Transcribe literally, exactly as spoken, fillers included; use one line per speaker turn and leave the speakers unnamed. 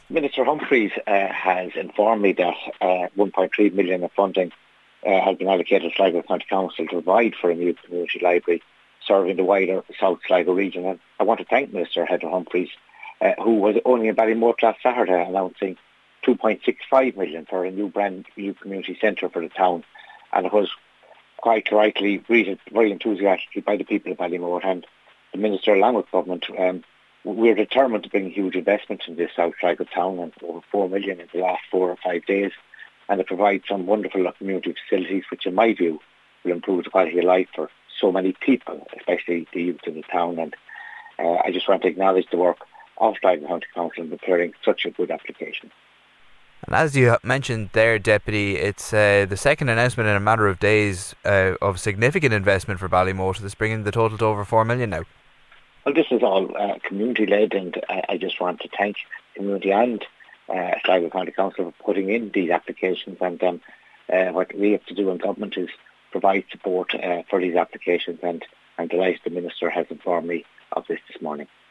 Minister Humphreys uh, has informed me that uh, one point three million of funding uh, has been allocated to Sligo County Council to provide for a new community library serving the wider South Sligo region. And I want to thank Minister Heather Humphreys, uh, who was only in Ballymore last Saturday announcing two point six five million for a new brand new community centre for the town. And it was quite rightly greeted very enthusiastically by the people of Ballymore and the Minister along with government. Um, we're determined to bring huge investment in this South Sligo town, and over four million in the last four or five days, and it provides some wonderful community facilities which in my view will improve the quality of life for so many people, especially the youth in the town. And uh, I just want to acknowledge the work of Sligo County Council in preparing such a good application.
And as you mentioned there, Deputy, it's uh, the second announcement in a matter of days uh, of significant investment for Ballymore, so this bringing the total to over four million now.
Well, this is all uh, community-led, and uh, I just want to thank the community and uh, Sligo County Council for putting in these applications. And um, uh, what we have to do in government is provide support uh, for these applications, and I'm delighted the Minister has informed me of this this morning.